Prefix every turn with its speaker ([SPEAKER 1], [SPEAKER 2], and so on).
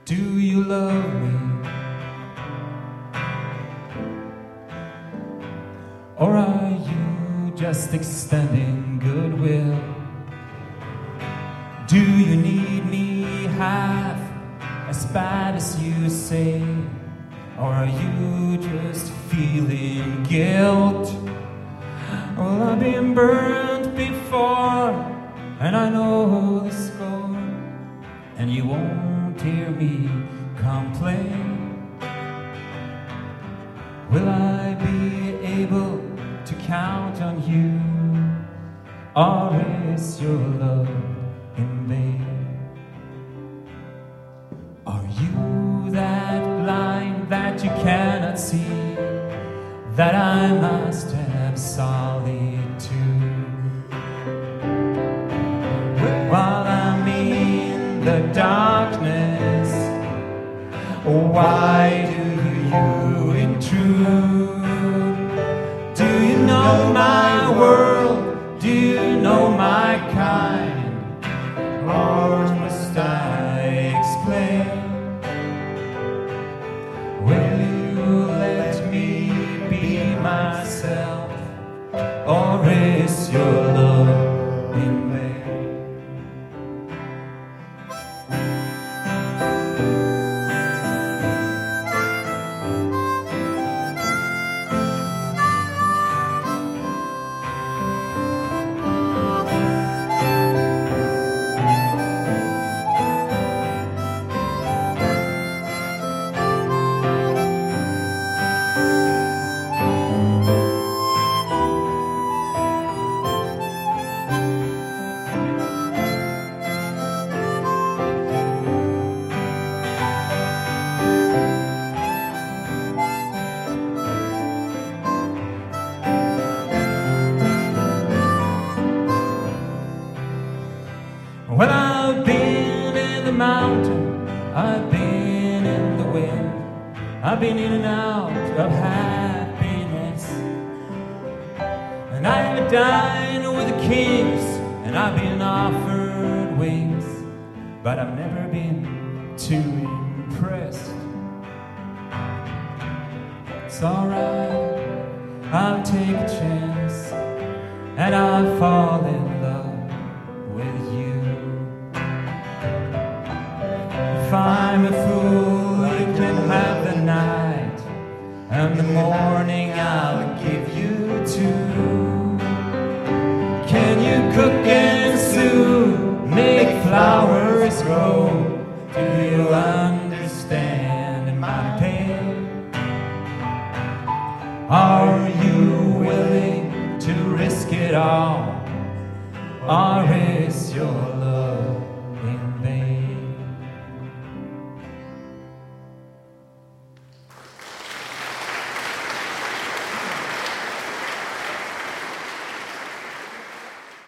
[SPEAKER 1] Do you love me? Or are you just extending goodwill? Do you need me half as bad as you say? Or are you just feeling guilt? Well, I've been burned before, and I know the score, and you won't hear me complain. Will I be able to count on you, or is your love in vain? Are you that blind that you cannot see that I must have solitude? While I'm in the darkness, why do you intrude? Do you know my world? Do you know my kind? Or must I explain? Will you let me be myself, or is your love in vain? Well, I've been in the mountain, I've been in the wind, I've been in and out of happiness, and I have dined with the kings, and I've been offered wings, but I've never been too impressed. It's alright, I'll take a chance, and I'll fall in love with you. If I'm a fool, you can have the night, and the morning I'll give you two. Can you cook and sew, make flowers grow? Do you understand my pain? Are you willing to risk it all, or is your love